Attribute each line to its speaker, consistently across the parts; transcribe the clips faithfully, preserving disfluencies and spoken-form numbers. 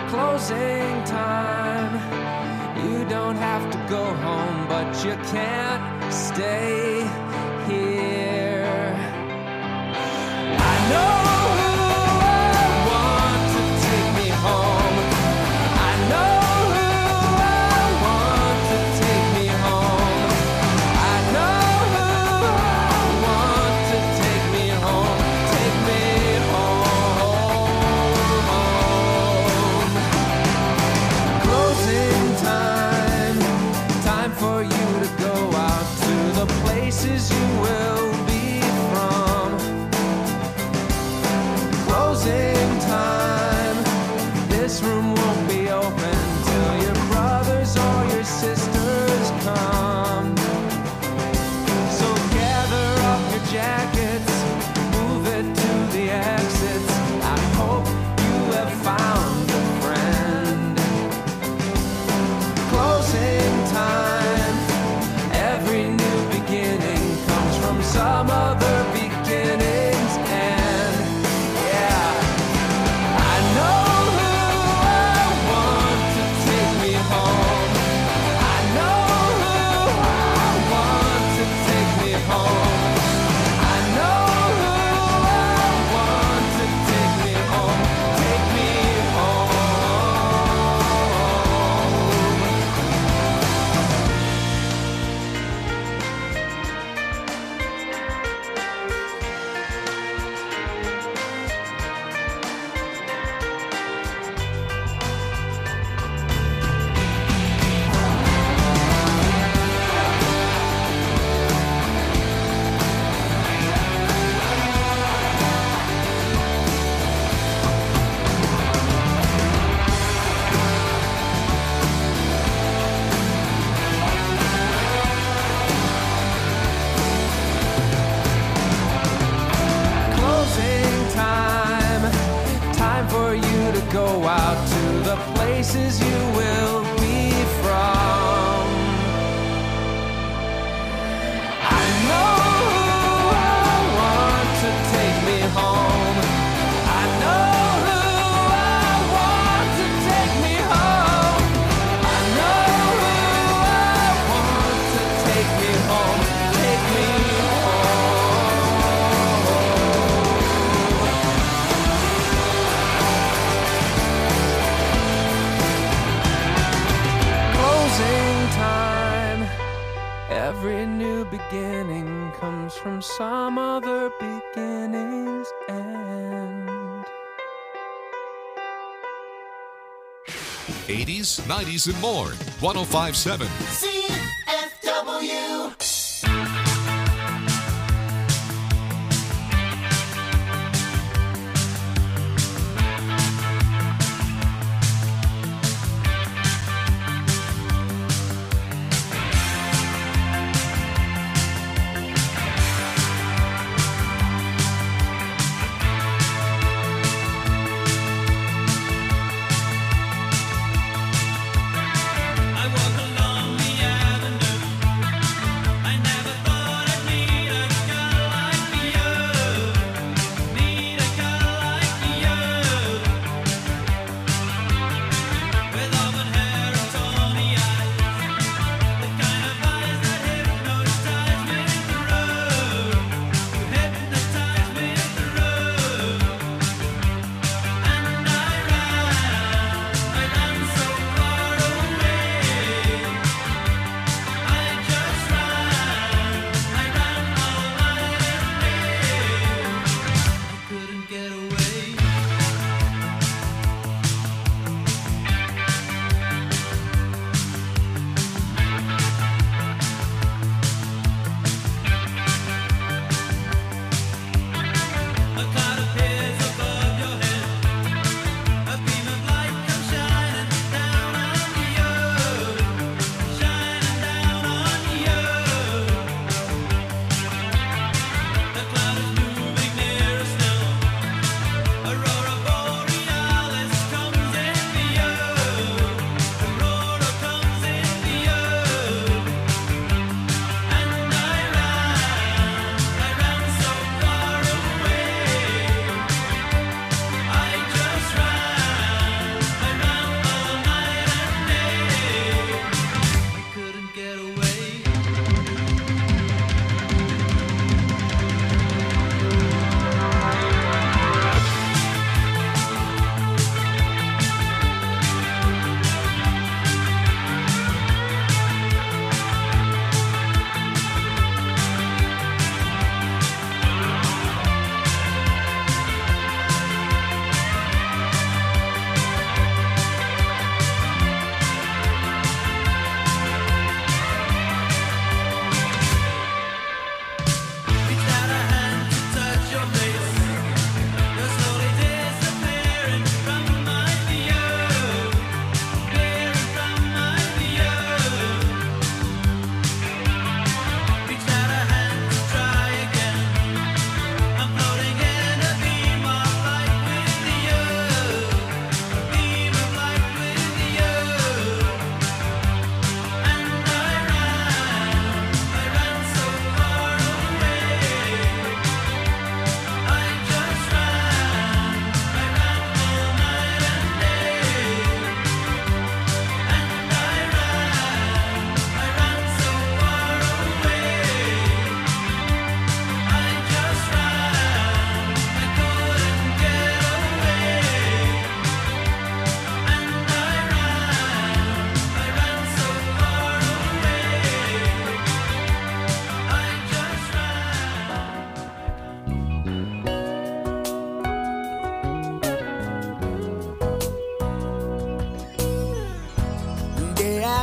Speaker 1: Closing time. You don't have to go home, but you can't stay here. I know who I want to take me home. I know who I want to take me home. I know who I want to take me home. Take me home. Closing time. Time for you to go out to the places you will be from. Closing time. This room won't be open till your brothers or your sisters come. So gather up your jackets, move it to the exits. I hope you have found a friend. Closing time. Every new beginning comes from some other beginning's end. Yeah. I know who I want to take me home. I know who I want to take me home. I know who I want to take me home. Take me home. Closing time. Time for you to go out to the places you will be from. I know who I want to take me home. I know who I want to take me home. I know who I want to take me home. Take me home. Closing time. Every new beginning comes from some other beginning's end.
Speaker 2: eighties, nineties, and more. one oh five point seven.
Speaker 3: C F W.
Speaker 4: I walk along the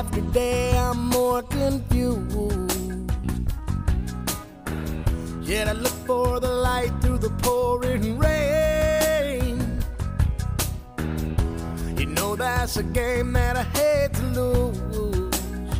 Speaker 4: after day I'm more confused. Yet I look for the light through the pouring rain. You know that's a game that I hate to lose,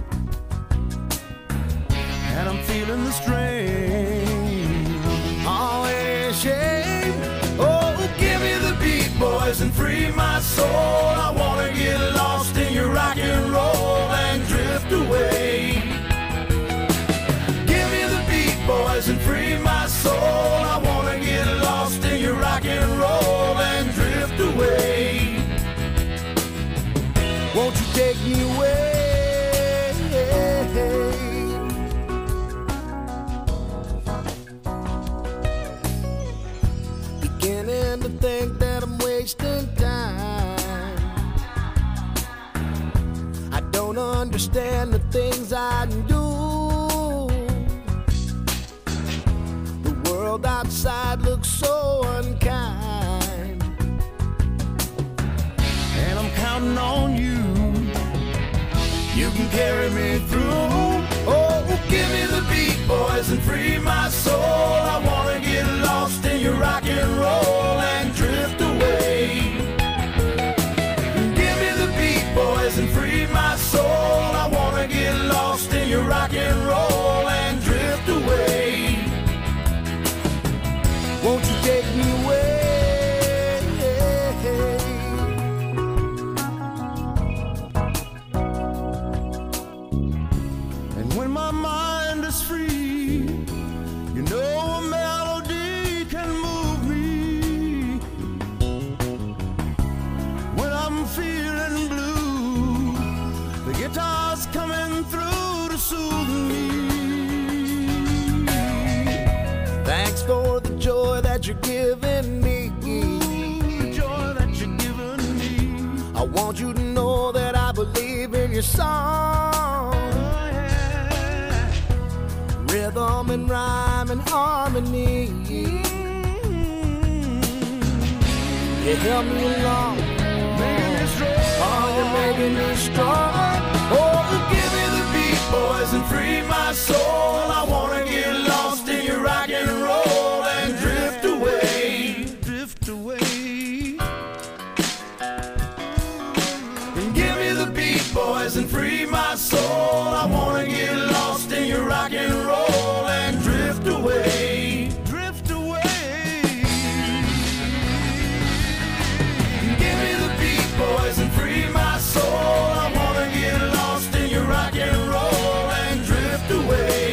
Speaker 4: and I'm feeling the strain. Oh, ain't a shame. Oh, give me the beat, boys, and free my soul. I wanna get lost in your rock and roll and drift away. Give me the beat, boys, and free my soul. I wanna get lost in your rock and roll and drift away. Won't you take me away? Beginning to think that I'm wasting time. I don't understand the things I do. The world outside looks so unkind, and I'm counting on you. You can carry me through. Oh, give me the beat, boys, and free my soul. I wanna get lost in your rock and roll and drift away. Give me the beat, boys, and free my soul. I wanna get lost in your rock and roll and drift away. Won't you take me away? When my mind is free, you know a melody can move me. When I'm feeling blue, the guitar's coming through to soothe me. Thanks for the joy that you're giving me. The joy that you're giving me. I want you to know that I believe in your song. Rhythm and rhyme and harmony. You help me along, making me strong. Oh, you're making me strong. Oh, give me the beat, boys, and free my soul. I wanna get lost in your rock and roll and drift away, drift away. And give me the beat, boys, and free my soul. I wanna get lost in your rock and roll and drift away, drift away. Give me the beat, boys, and free my soul. I wanna get lost in your rock and roll and drift away.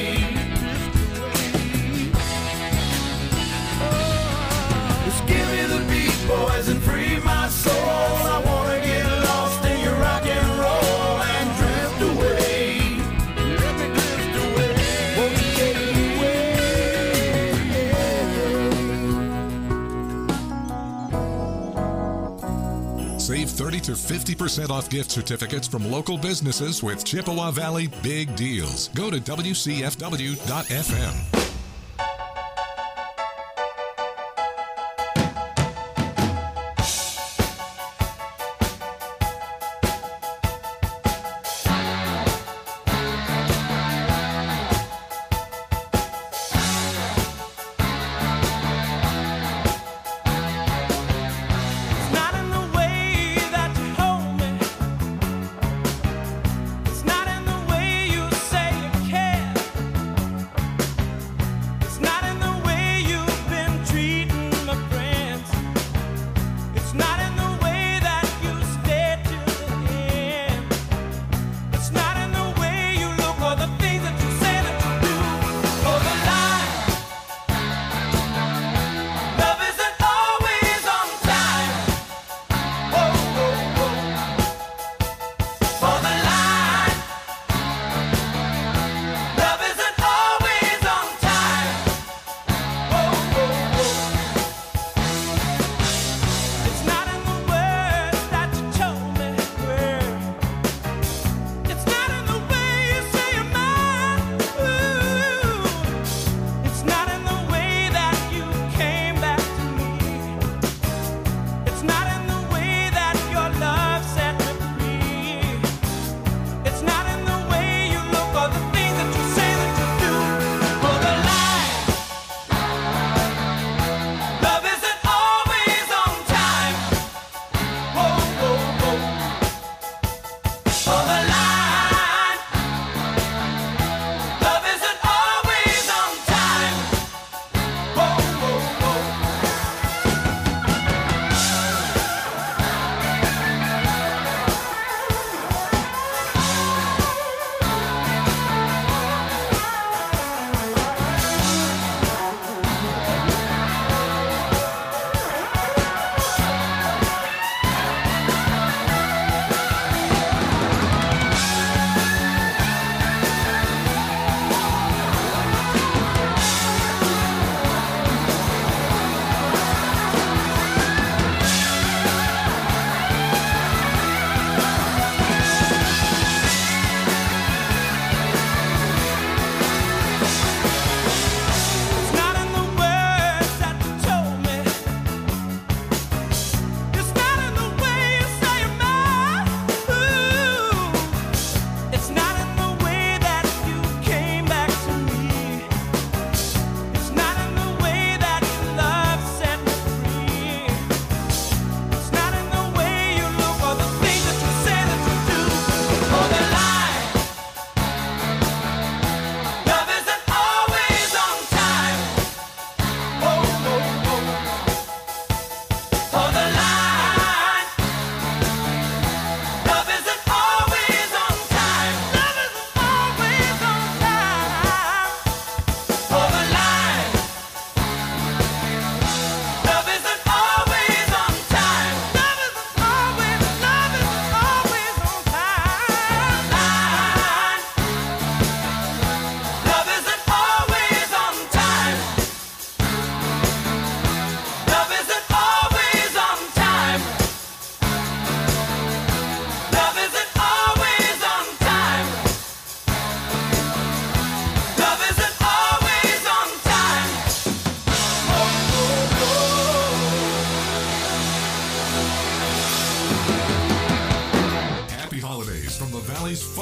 Speaker 4: Just give me the beat, boys, and free my soul. I wanna get lost in your rock and roll and drift away. Let me drift away. Won't you take me away?
Speaker 2: Save thirty to fifty percent off gift certificates from local businesses with Chippewa Valley Big Deals. Go to W C F W dot F M.
Speaker 5: It's not in the way you say you care.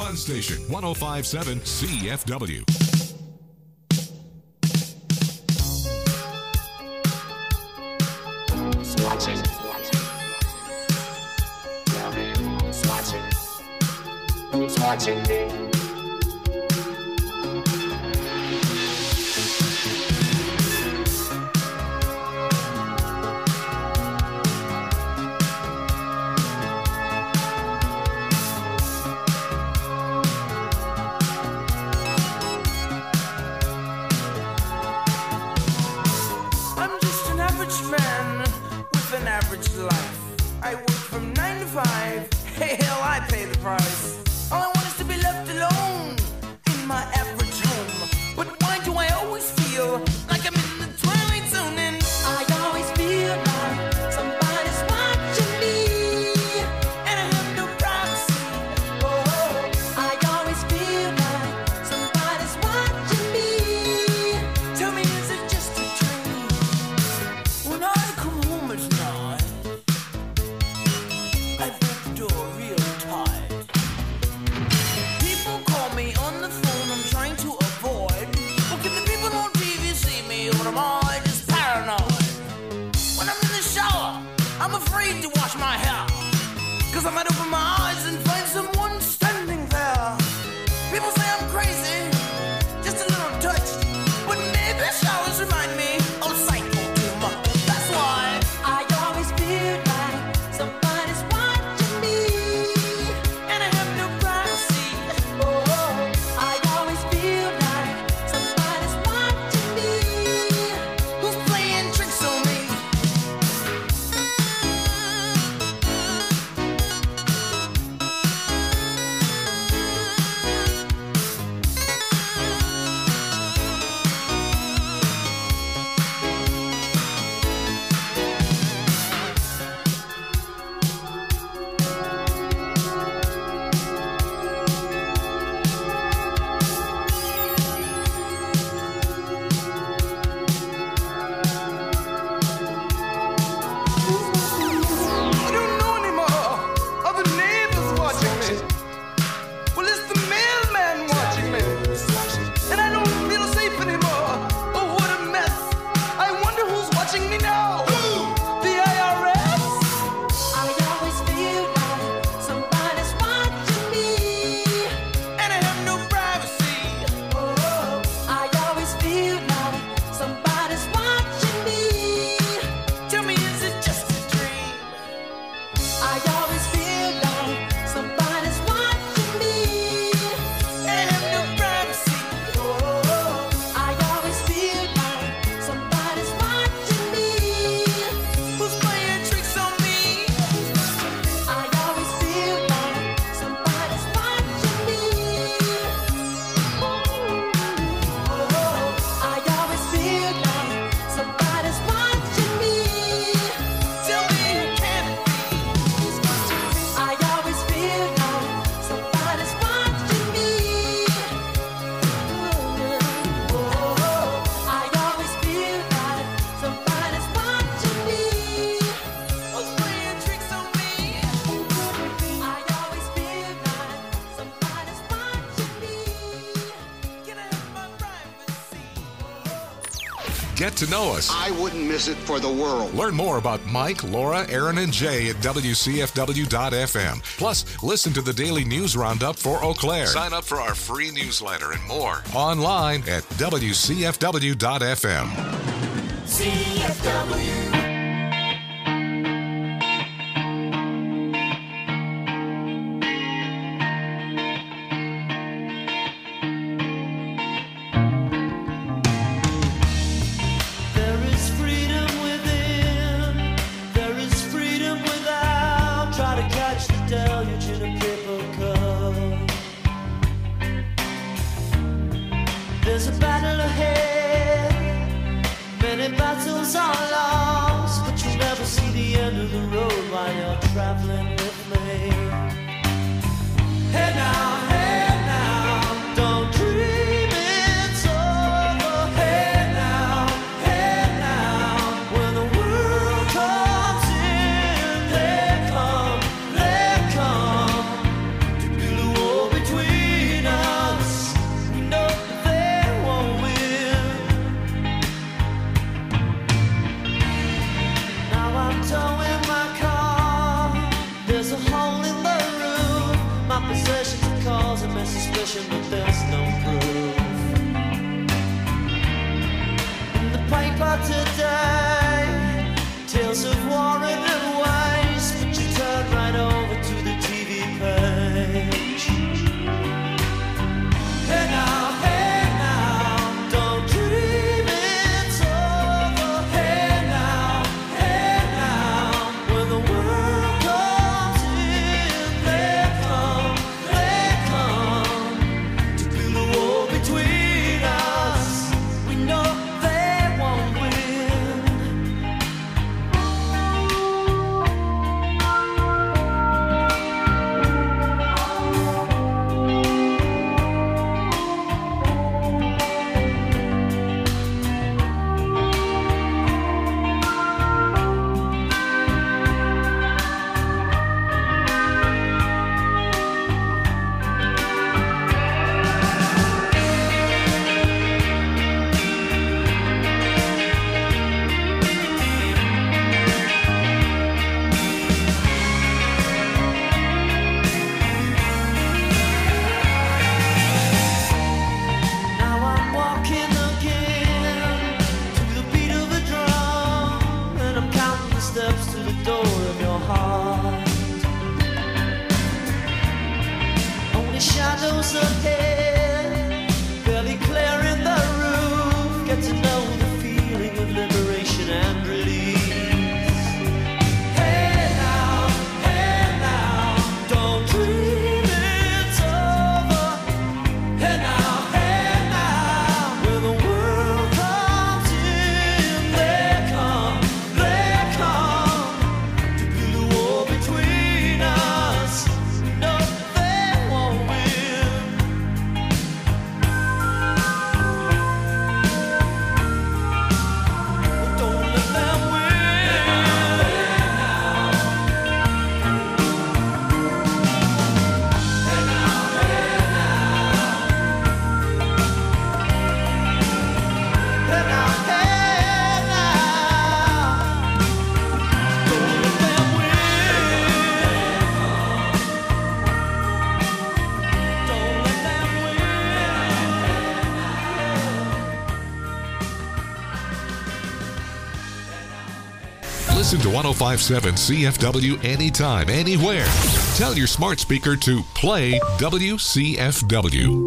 Speaker 2: fun station, one oh five point seven C F W.
Speaker 5: Who's watching? Who's watching? Who's watching me?
Speaker 2: Get to know us.
Speaker 6: I wouldn't miss it for the world.
Speaker 2: Learn more about Mike, Laura, Aaron, and Jay at W C F W dot F M. Plus, listen to the daily news roundup for Eau Claire. Sign up for our free newsletter and more online at W C F W dot F M.
Speaker 3: C F W.
Speaker 4: Between
Speaker 7: speculation, but there's no proof. In the paper today, tales of war and waste, but you turn right over to the T V page. Hey now, hey now, don't dream it's over. Hey now, hey now, when the world comes in, they come, they come to build a wall between us. We know they won't win. Now I'm walking again to the beat of a drum, and I'm counting the steps to the door of your heart. Only shadows ahead, barely clearing the roof. Get to know the feeling of liberation and release. Hey now, hey now, don't dream it's over. Hey now, hey now, when the world comes in, they come, they come to build a wall between us. No, they won't win. Don't let them win. Hey now, hey now, don't let them win. Don't let them win.
Speaker 2: Listen to one oh five point seven C F W anytime, anywhere. Tell your smart speaker to play W C F W.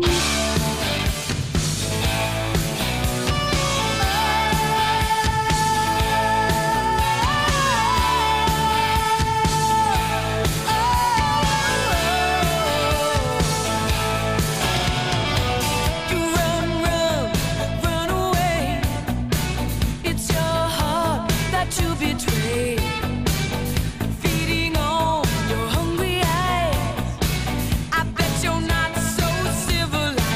Speaker 1: You run, run, run away. It's your heart that you betray. Feeding on your hungry eyes. I bet you're not so civilized.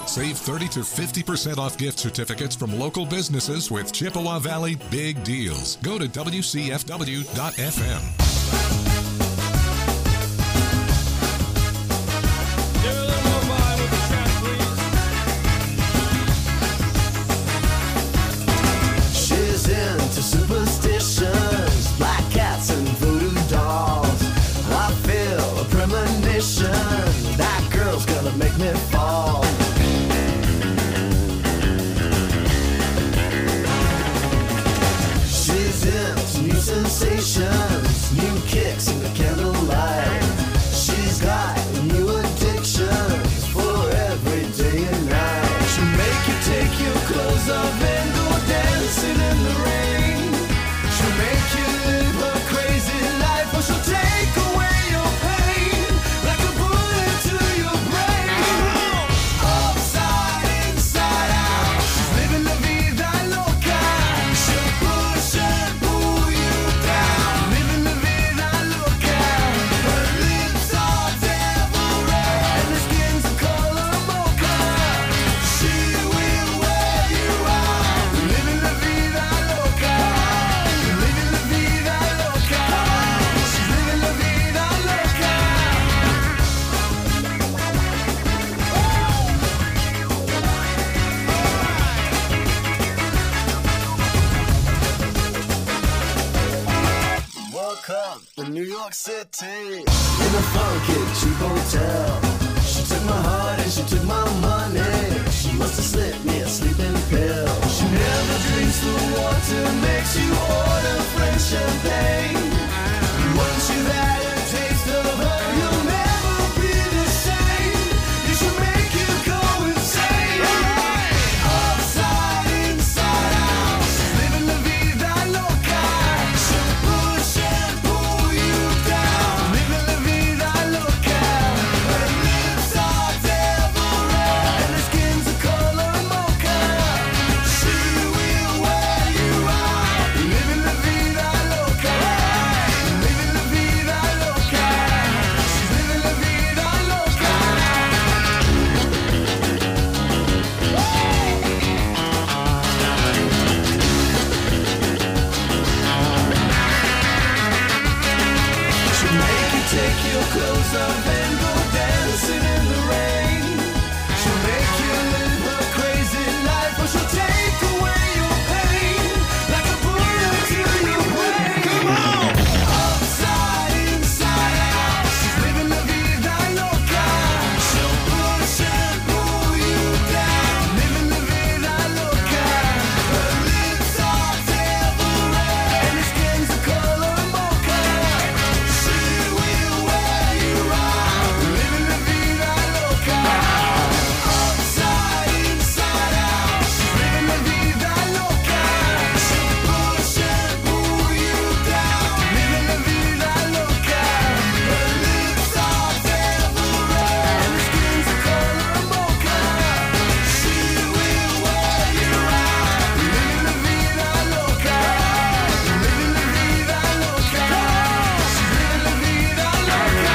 Speaker 2: Save thirty to fifty percent off gift certificates from local businesses with Chippewa Valley Big Deals. Go to W C F W dot F M.
Speaker 7: She's into superstitions, black cats and voodoo dolls. I feel a premonition, that girl's gonna make me fall. She's into new sensations, new kicks in the candlelight. She's got new addictions for every day and night. She'll make you take your clothes off and go dancing in the rain. She'll make you live her crazy life, or she'll take away your pain like a bullet to your brain. Upside, inside out, she's living la vida loca. She'll push and pull you down, living la vida loca. Her lips are devil red and her skin's a color mocha. She will wear you out, living la vida loca, living la vida loca. She's living la vida loca. Woke up in New York City in a funky cheap hotel. She took my heart and she took my money. She must have slipped me a sleeping pill. She never drinks the water, makes you order French champagne. Once you've had a taste of her, you'll never be the same. You should make you go insane. Upside, inside out, she's living la vida loca. She'll push and pull you down, living la vida loca. Her lips are devil red and her skin's a color mocha. She will wear you out, living la vida loca, living la vida loca. She's living la vida loca. She'll make you take your clothes off and go dancing in the rain. She'll make you live her crazy life, or she'll take away your pain like a bullet to your brain. Come on! Upside, inside out, she's living la vida loca. She'll push and pull you down, living la vida loca. Her lips are devil red and her skin's a color mocha. She will wear you out, living la vida loca. Upside, inside out, she's living la vida loca. She'll push and pull you down, living la vida loca. Her lips are devil red and her skin's a color mocha. She will wear you out, living la vida loca, living la vida loca. She's living la vida loca.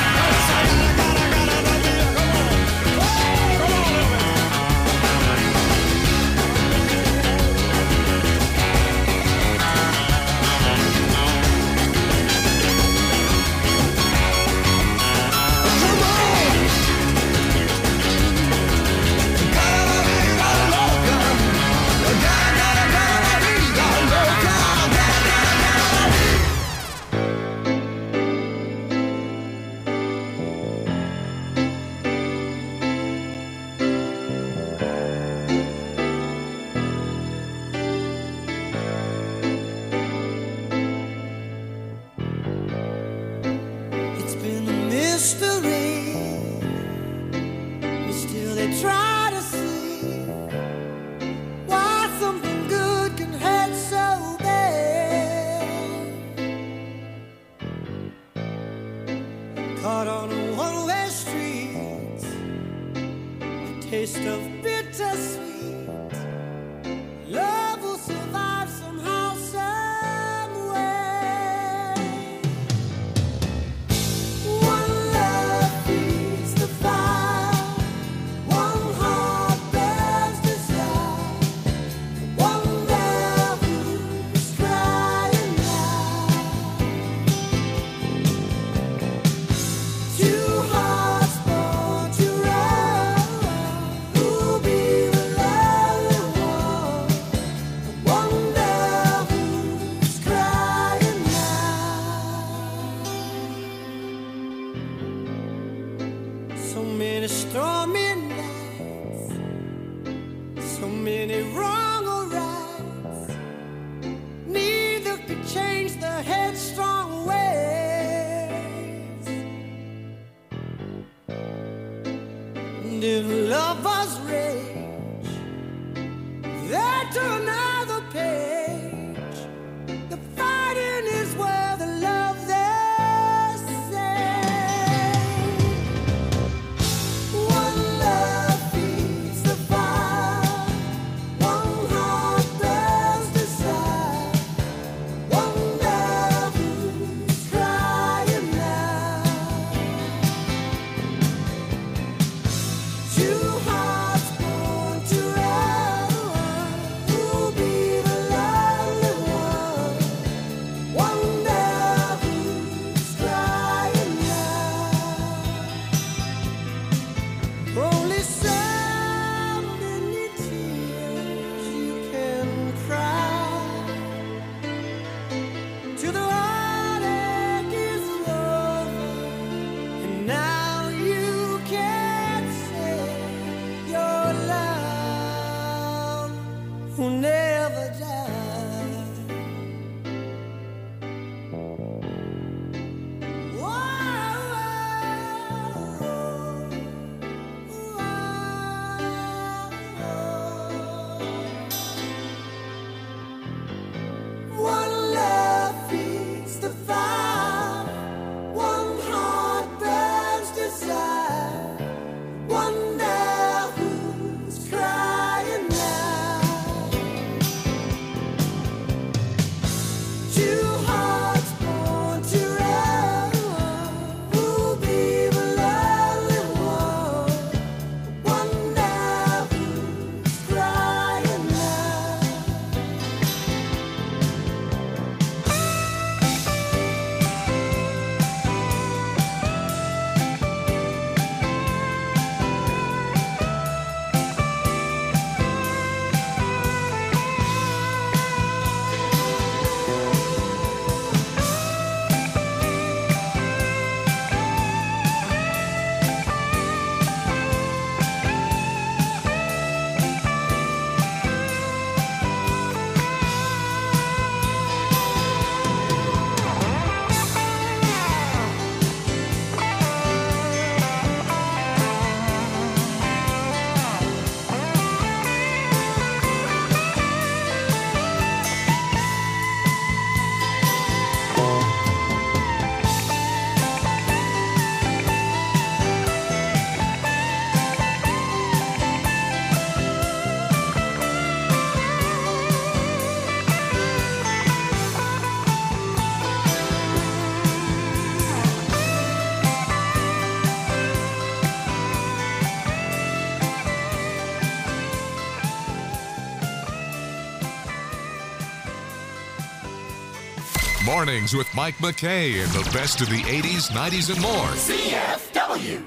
Speaker 7: It's been a mystery, but still they try to see why something good can hurt so bad. Caught on a one-way street, a taste of bittersweet. Love will survive somehow, some way. One love feeds the fire, one heart So many stormy nights, so many wrong or rights. Neither could change the headstrong ways. And if love was rage, they'd turn another page. The fighting is where the love they say. One love feeds the fire, one heart bears desire, one love who's crying now. Two hearts born together, who'll be the lonely one? One love who's crying now. Only so many tears you can cry till the heartache is over, and now you can't say your love will never die. One love feeds the fire, one heart burns desire, one love who's crying now. Two hearts born together, who'll be the lonely one? One love who's crying now.
Speaker 2: Mornings with Mike McKay and the best of the eighties, nineties, and more.
Speaker 3: C F W.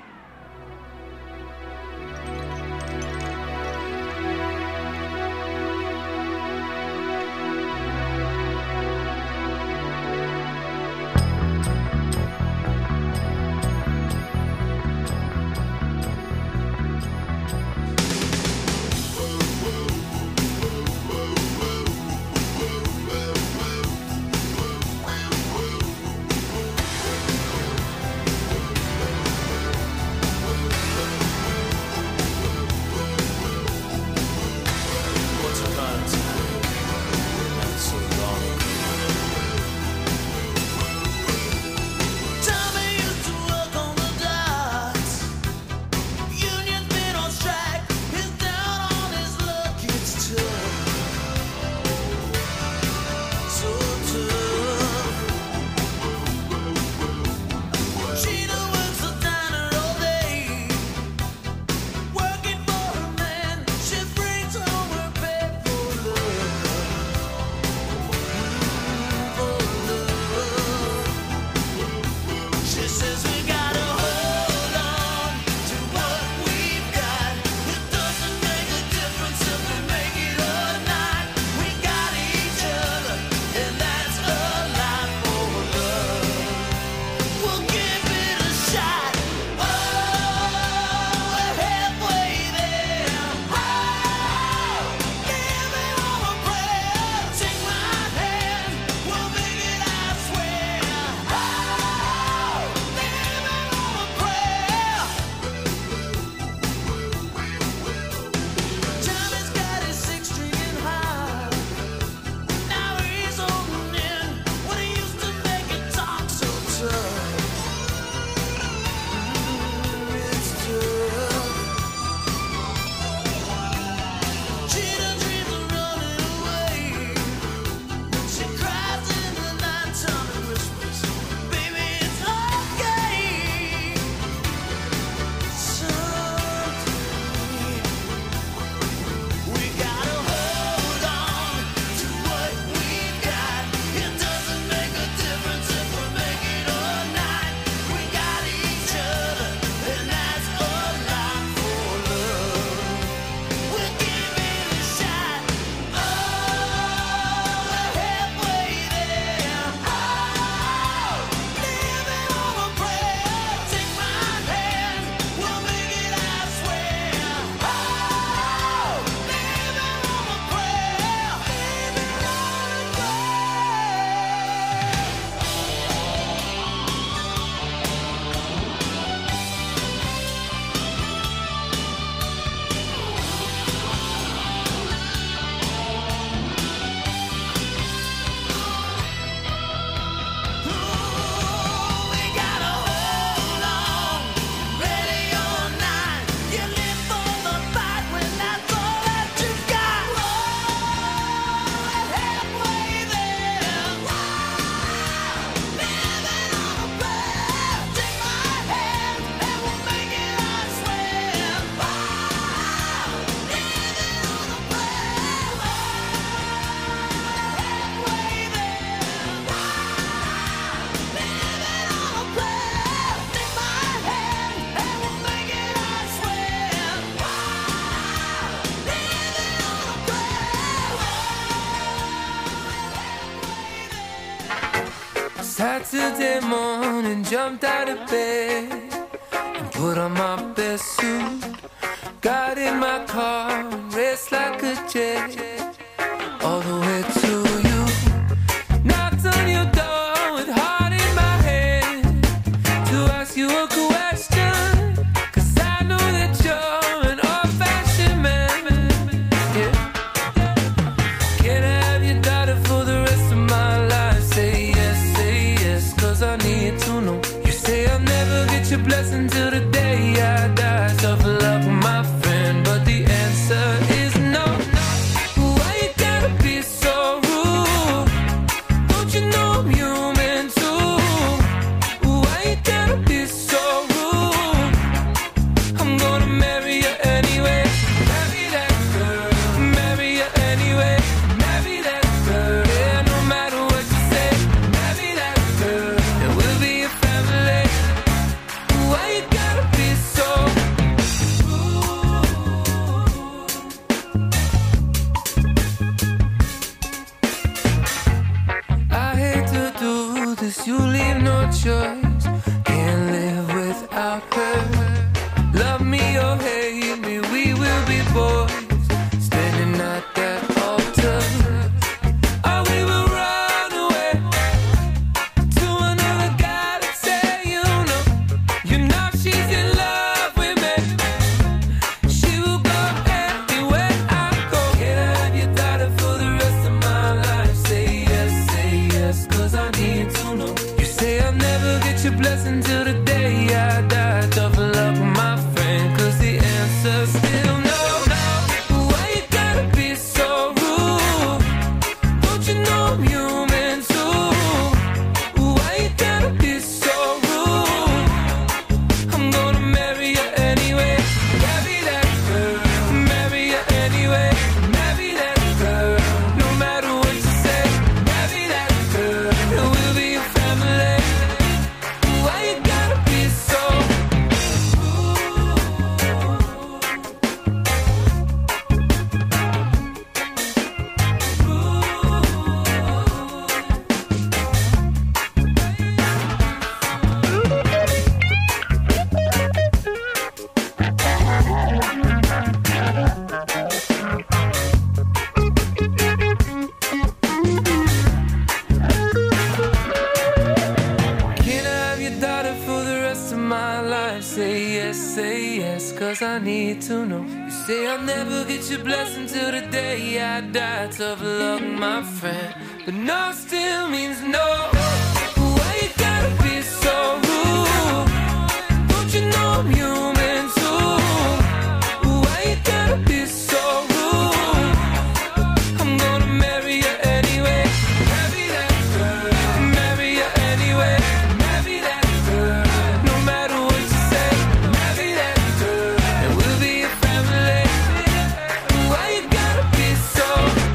Speaker 1: Saturday morning, jumped out of bed and put on my best suit. Got in my car and raced like a jet all the way to you. Knocked on your door with heart in my hand to ask you a question, 'cause I know that you're an old-fashioned man. Yeah. Can I have your daughter for the rest of my life? Say yes, say yes, 'cause I need to know. You say I'll never get your blessing till the day I die. Tough luck, my friend, but the answer is no. Why you gotta be so rude? Don't you know I'm human too? Why you gotta be so rude? I'm gonna marry you anyway. Marry that girl. Marry you anyway. Marry that girl. Yeah, no matter what you say. Marry that girl. And we'll be a family. Why you gotta be so rude? I hate to do this, you leave no choice. Can't live without her. Love me or hate me, we will be boys. Standing at that altar. Or we will run away to another guy that say you know. You know she's in love with me. She will go anywhere I go. Can I have your daughter for the rest of my life? Say yes, say yes, 'cause I need to know. You say I'll never get your blessing till the day I die. Tough luck, my friend, 'cause the answer's still no. Why you gotta be so rude? Don't you know I'm human too? Why you gotta be so rude? I'm gonna marry you anyway. Marry that girl. Marry you anyway. Marry that girl. No matter what you say. Marry that girl. And we'll be a family. Why you gotta be so rude? Can I have your daughter for the rest of my life? Say yes, say yes, 'cause I need to know. You say I'll never get your blessing till the day I die. Tough luck, my friend, but no still means no. Why you gotta be so rude? Don't you know I'm human too? Why you gotta be so rude? I'm gonna marry you anyway. Marry that girl. Marry you anyway. Marry that girl. No matter what you say. Marry that girl. And we'll be a family. Why you gotta be so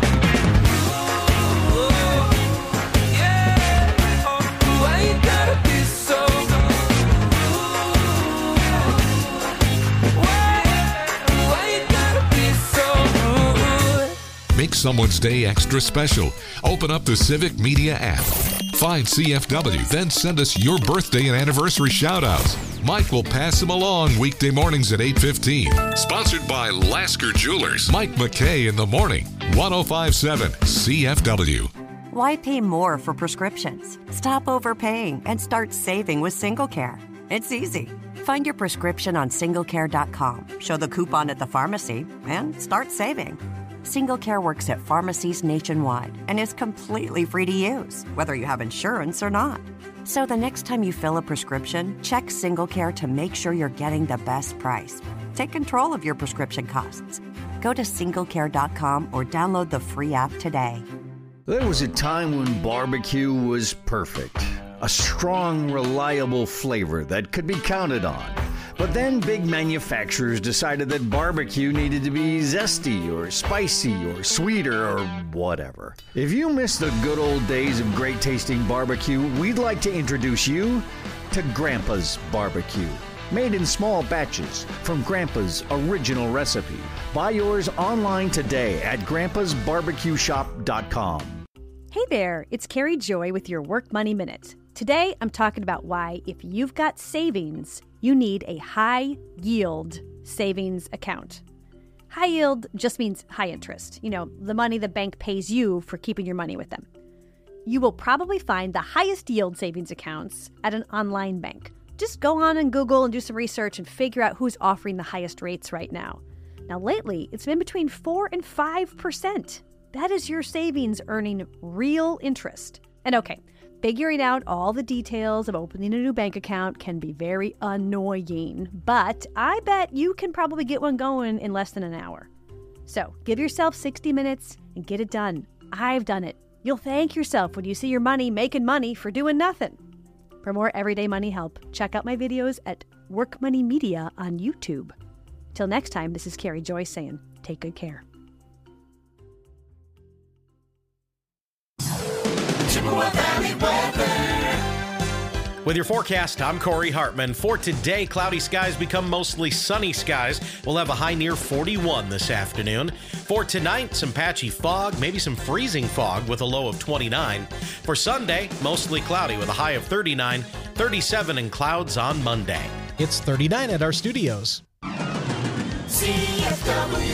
Speaker 1: rude? Yeah. Oh, why you gotta be so rude? Why? Why you gotta be so rude?
Speaker 2: Make someone's day extra special. Open up the Civic Media app. Find C F W, then send us your birthday and anniversary shout-outs. Mike will pass them along weekday mornings at eight fifteen. Sponsored by Lasker Jewelers. Mike McKay in the morning. one oh five point seven C F W.
Speaker 8: Why pay more for prescriptions? Stop overpaying and start saving with SingleCare. It's easy. Find your prescription on singlecare dot com, show the coupon at the pharmacy, and start saving. SingleCare works at pharmacies nationwide and is completely free to use, whether you have insurance or not. So the next time you fill a prescription, check SingleCare to make sure you're getting the best price. Take control of your prescription costs. Go to singlecare dot com or download the free app today.
Speaker 9: There was a time when barbecue was perfect. A strong, reliable flavor that could be counted on. But then big manufacturers decided that barbecue needed to be zesty or spicy or sweeter or whatever. If you miss the good old days of great tasting barbecue, we'd like to introduce you to Grandpa's Barbecue. Made in small batches from Grandpa's original recipe. Buy yours online today at grandpas barbecue shop dot com.
Speaker 10: Hey there, it's Carrie Joy with your Work Money Minute. Today, I'm talking about why, if you've got savings, you need a high-yield savings account. High yield just means high interest. You know, the money the bank pays you for keeping your money with them. You will probably find the highest yield savings accounts at an online bank. Just go on and Google and do some research and figure out who's offering the highest rates right now. Now, lately, it's been between four and five percent. That is your savings earning real interest. And okay, figuring out all the details of opening a new bank account can be very annoying, but I bet you can probably get one going in less than an hour. So give yourself sixty minutes and get it done. I've done it. You'll thank yourself when you see your money making money for doing nothing. For more everyday money help, check out my videos at Work Money Media on YouTube. Till next time, this is Carrie Joyce saying, take good care.
Speaker 3: Chippewa Valley weather.
Speaker 11: With your forecast, I'm Corey Hartman. For today, cloudy skies become mostly sunny skies. We'll have a high near forty-one this afternoon. For tonight, some patchy fog, maybe some freezing fog with a low of twenty-nine. For Sunday, mostly cloudy with a high of thirty-nine, thirty-seven in clouds on Monday.
Speaker 12: It's thirty-nine at our studios.
Speaker 3: C F W.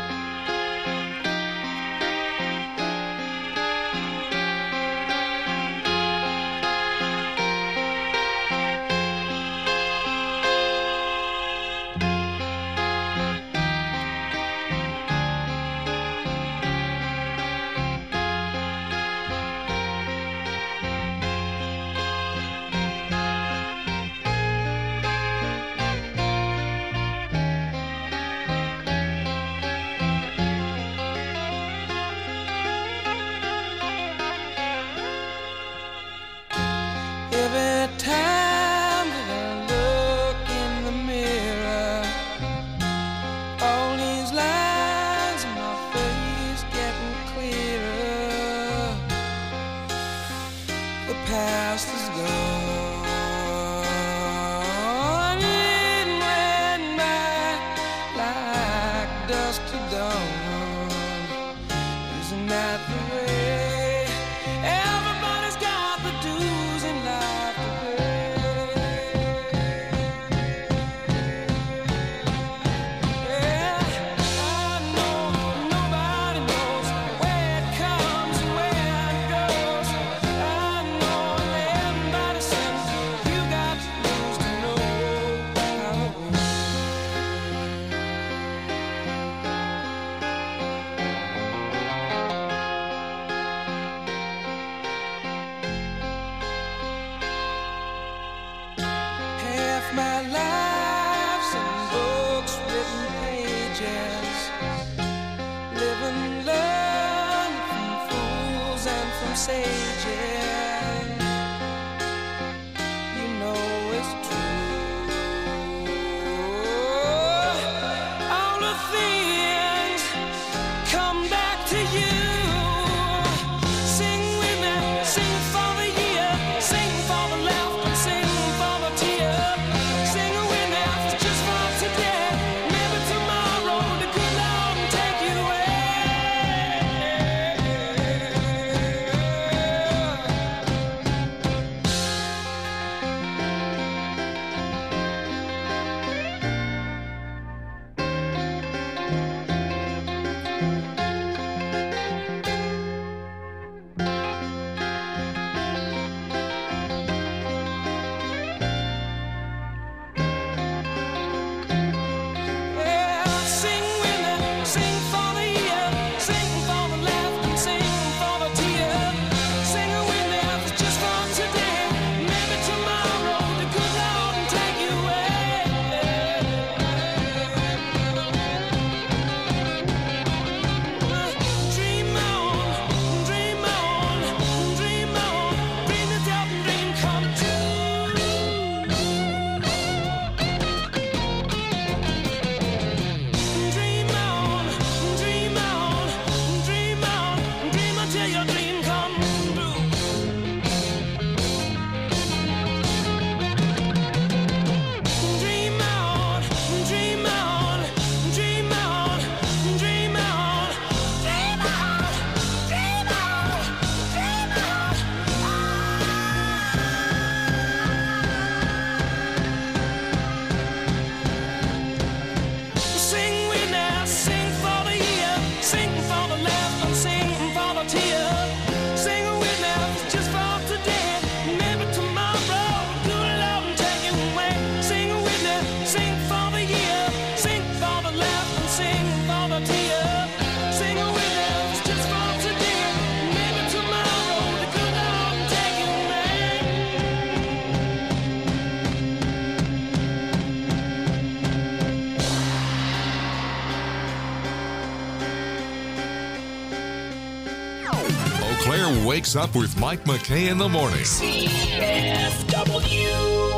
Speaker 7: Every time that I look in the mirror, all these lines in my face getting clearer. The past is gone, it went by like dust to dawn. Isn't that the way? Everybody's got the dues in life to pay. Yeah, I know nobody knows where it comes and where it goes. I know everybody says you got to lose to know how it goes. Half my life's in books, written pages, living, learn from fools and from sages. You know it's true. All the things come back to you. Sing with me, sing for the year, sing for the laughter, sing for the tear. Sing with me just for today. Maybe tomorrow the good Lord will take you away.
Speaker 2: Claire wakes up with Mike McKay in the morning.
Speaker 3: C F W.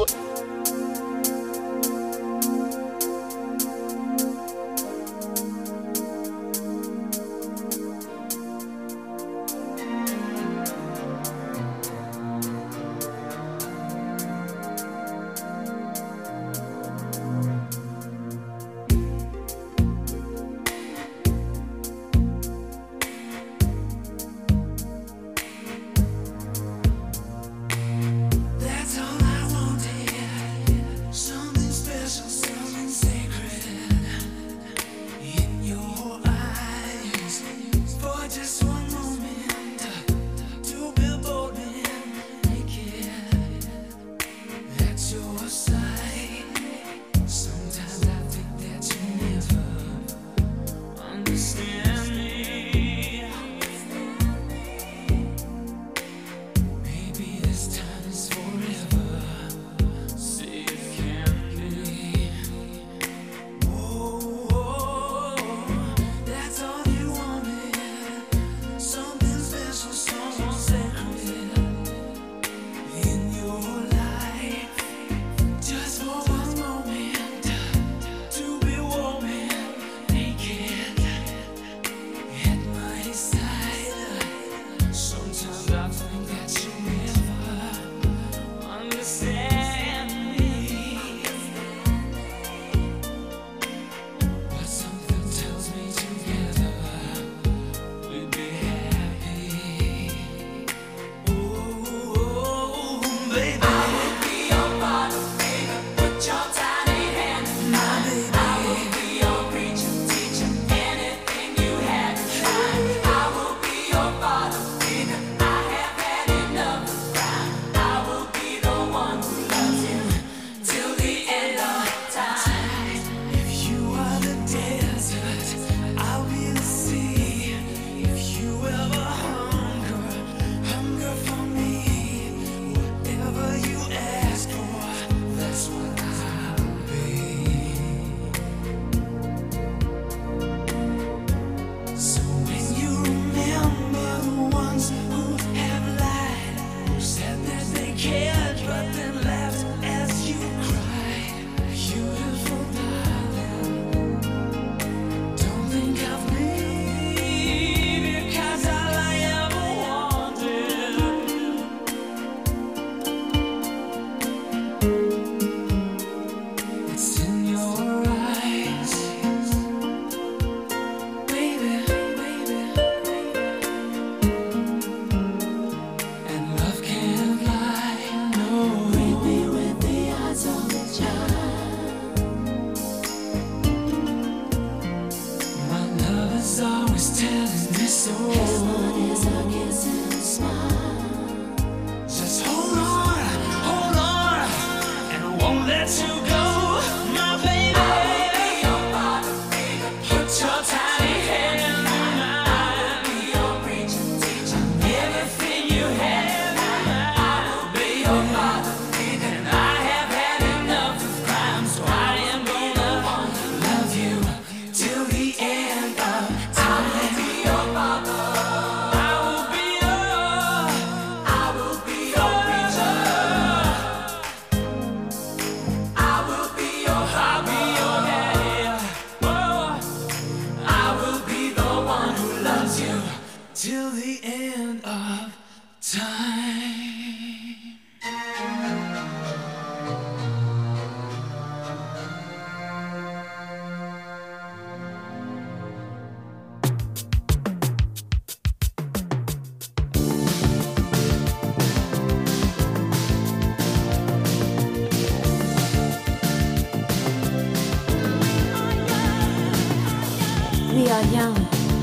Speaker 13: We are young,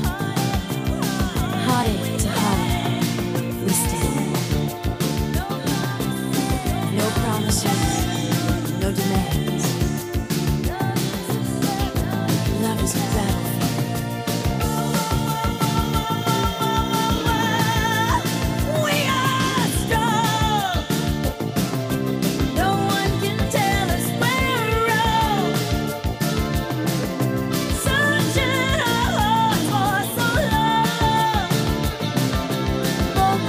Speaker 13: hearted to heart, we stand. No promises, no demands. Love is a battlefield. We are strong. No one can tell us we're wrong. Searching our hearts for some love.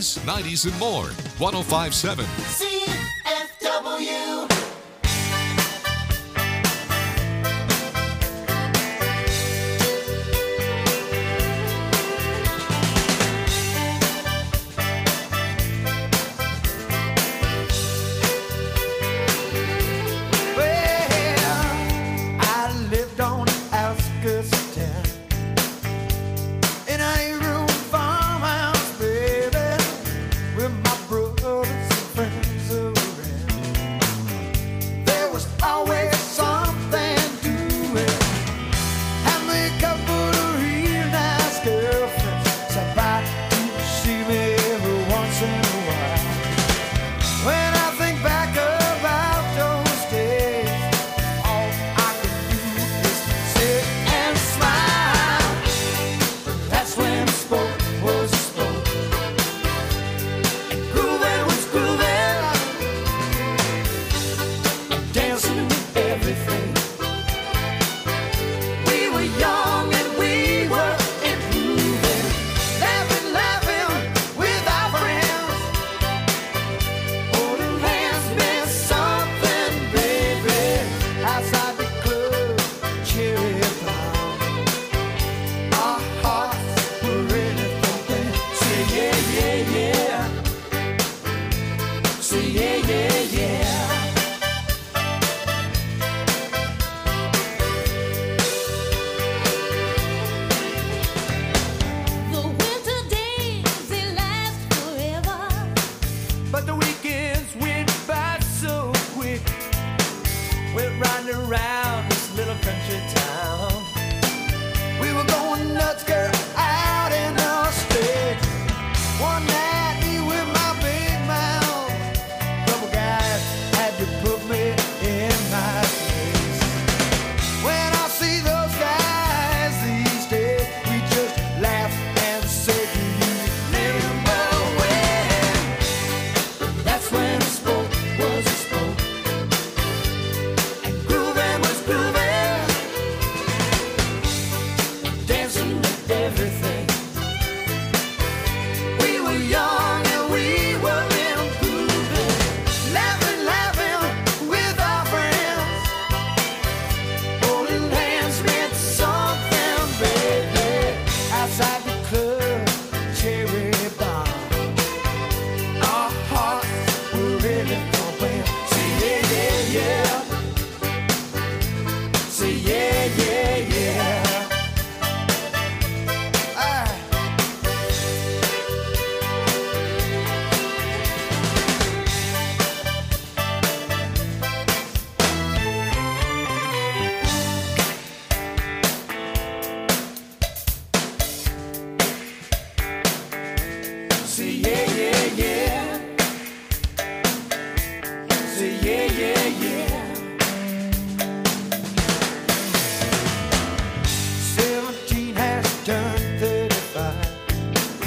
Speaker 2: eighties, nineties, and more. one oh five point seven
Speaker 7: C F W.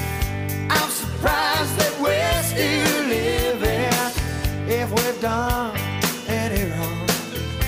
Speaker 4: Done